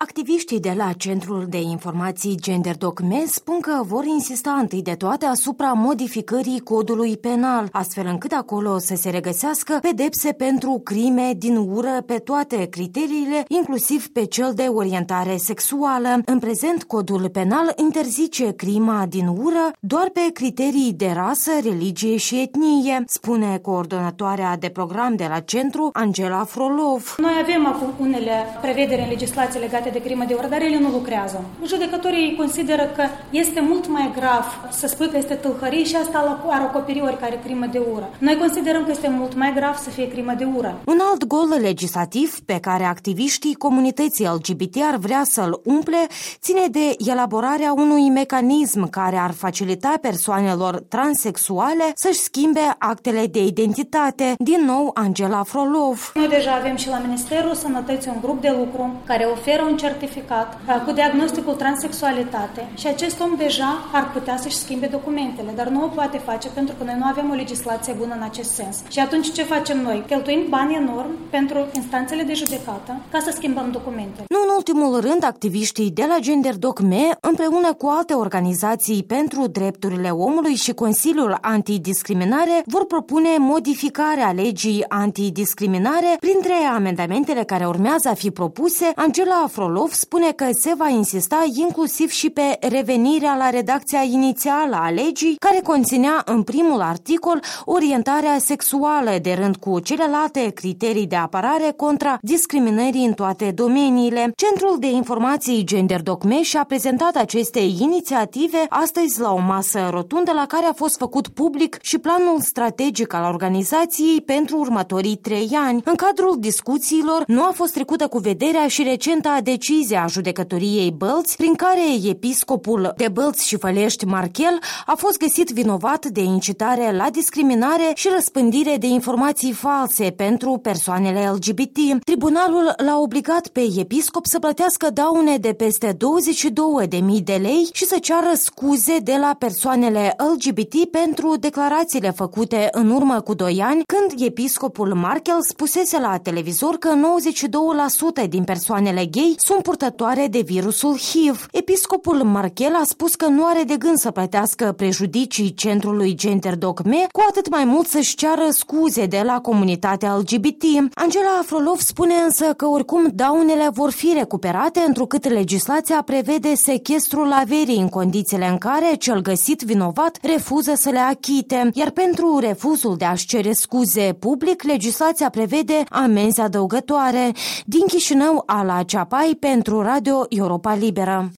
Activiștii de la Centrul de Informații GenderDoc.me spun că vor insista întâi de toate asupra modificării codului penal, astfel încât acolo să se regăsească pedepse pentru crime din ură pe toate criteriile, inclusiv pe cel de orientare sexuală. În prezent, codul penal interzice crima din ură doar pe criterii de rasă, religie și etnie, spune coordonatoarea de program de la centru, Angela Frolov. Noi avem acum unele prevederi în legislație legate de crimă de ură, dar ele nu lucrează. Judecătorii consideră că este mult mai grav să spui că este tâlhărie și asta ar acoperi oricare crimă de ură. Noi considerăm că este mult mai grav să fie crimă de ură. Un alt gol legislativ pe care activiștii comunității LGBT ar vrea să-l umple ține de elaborarea unui mecanism care ar facilita persoanelor transexuale să-și schimbe actele de identitate. Din nou, Angela Frolov. Noi deja avem și la Ministerul Sănătății un grup de lucru care oferă un certificat cu diagnosticul transexualitate și acest om deja ar putea să-și schimbe documentele, dar nu o poate face pentru că noi nu avem o legislație bună în acest sens. Și atunci ce facem noi? Cheltuim bani enorm pentru instanțele de judecată ca să schimbăm documentele. Nu în ultimul rând, activiștii de la GenderDoc.me, împreună cu alte organizații pentru drepturile omului și Consiliul Antidiscriminare, vor propune modificarea legii antidiscriminare. Printre amendamentele care urmează a fi propuse, Angela Frolov spune că se va insista inclusiv și pe revenirea la redacția inițială a legii, care conținea în primul articol orientarea sexuală, de rând cu celelalte criterii de apărare contra discriminării în toate domeniile. Centrul de Informații GenderDoc.me și-a prezentat aceste inițiative astăzi la o masă rotundă la care a fost făcut public și planul strategic al organizației pentru următorii 3 ani. În cadrul discuțiilor nu a fost trecută cu vederea și recenta decizie a judecătoriei Bălți, prin care episcopul de Bălți și Fălești Marchel a fost găsit vinovat de incitare la discriminare și răspândire de informații false pentru persoanele LGBT. Tribunalul l-a obligat pe episcop să plătească daune de peste 22.000 de lei și să ceară scuze de la persoanele LGBT pentru declarațiile făcute în urmă cu 2 ani, când episcopul Marchel spusese la televizor că 92% din persoanele gay sunt purtătoare de virusul HIV. Episcopul Marchel a spus că nu are de gând să plătească prejudicii centrului GenderDoc.me, cu atât mai mult să-și ceară scuze de la comunitatea LGBT. Angela Frolov spune însă că oricum daunele vor fi recuperate, întrucât legislația prevede sechestrul averii în condițiile în care cel găsit vinovat refuză să le achite, iar pentru refuzul de a-și cere scuze public, legislația prevede amenzi adăugătoare. Din Chișinău, Ala Ceapai pentru Radio Europa Liberă.